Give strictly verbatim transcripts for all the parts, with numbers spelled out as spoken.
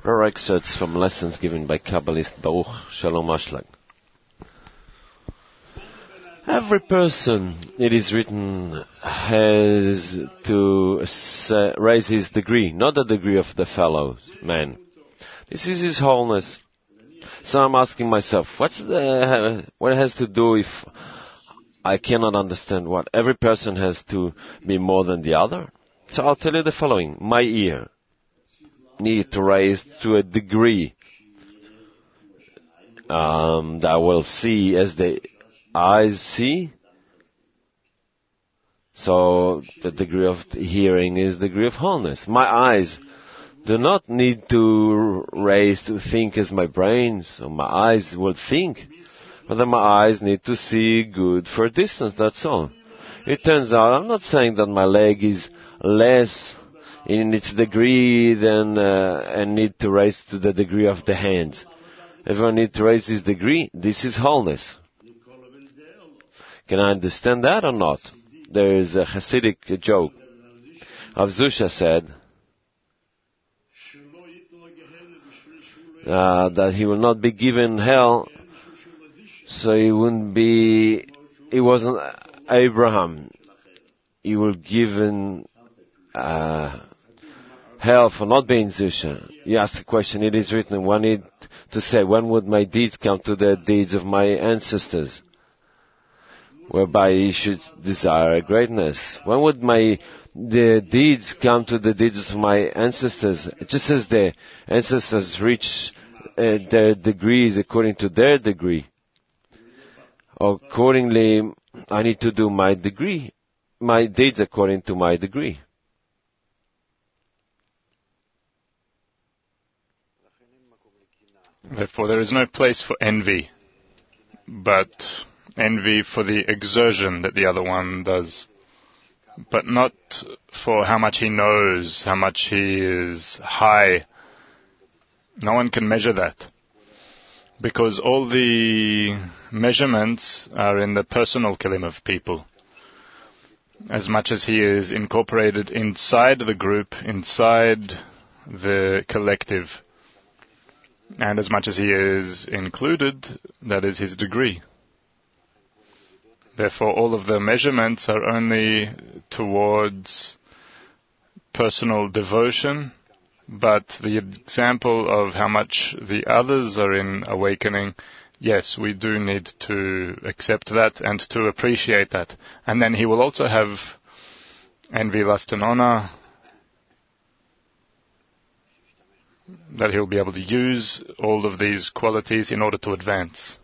Are excerpts from lessons given by Kabbalist Baruch Shalom Ashlag. Every person, it is written, has to uh, raise his degree, not the degree of the fellow man. This is his wholeness. So I'm asking myself, what's the, what it has to do if I cannot understand what? Every person has to be more than the other? So I'll tell you the following. My ear need to raise to a degree um, that I will see as the eyes see. So the degree of hearing is the degree of wholeness. My eyes do not need to raise to think as my brain, so my eyes will think. But then my eyes need to see good for a distance, that's all. It turns out, I'm not saying that my leg is less in its degree than uh, and need to raise to the degree of the hand. Everyone need to raise his degree. This is wholeness. Can I understand that or not? There is a Hasidic joke. Rav Zusha said uh, that he will not be given hell, so he wouldn't be, he wasn't Abraham. He will given uh, hell for not being Zusha. You ask the question, it is written, one need to say, when would my deeds come to the deeds of my ancestors? Whereby he should desire greatness. When would my the deeds come to the deeds of my ancestors? Just as the ancestors reach uh, their degrees according to their degree. Accordingly, I need to do my degree, my deeds according to my degree. Therefore, there is no place for envy, but envy for the exertion that the other one does, but not for how much he knows, how much he is high. No one can measure that, because all the measurements are in the personal kelim of people. As much as he is incorporated inside the group, inside the collective, and as much as he is included, that is his degree. Therefore, all of the measurements are only towards personal devotion, but the example of how much the others are in awakening, yes, we do need to accept that and to appreciate that. And then he will also have envy, lust, and honor, that he'll be able to use all of these qualities in order to advance.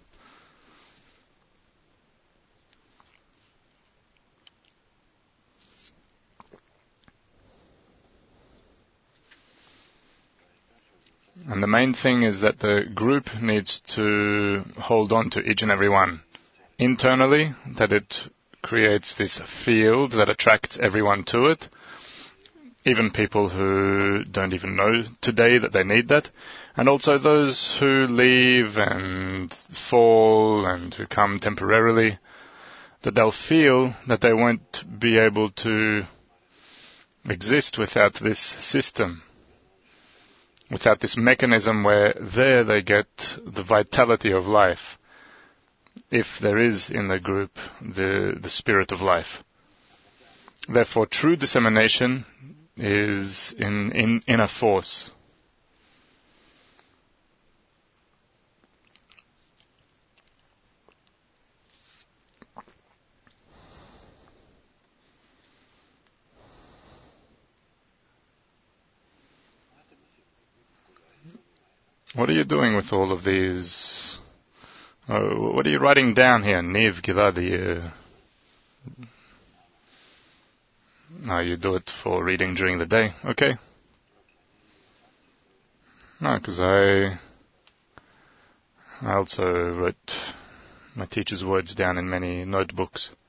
And the main thing is that the group needs to hold on to each and every one internally, that it creates this field that attracts everyone to it, even people who don't even know today that they need that, and also those who leave and fall and who come temporarily, that they'll feel that they won't be able to exist without this system, without this mechanism where there they get the vitality of life, if there is in the group the, the spirit of life. Therefore, true dissemination is in, in inner force. What are you doing with all of these? Oh, what are you writing down here? Niv, Gilad, you... No, you do it for reading during the day. Okay. No, because I... I also wrote my teacher's words down in many notebooks.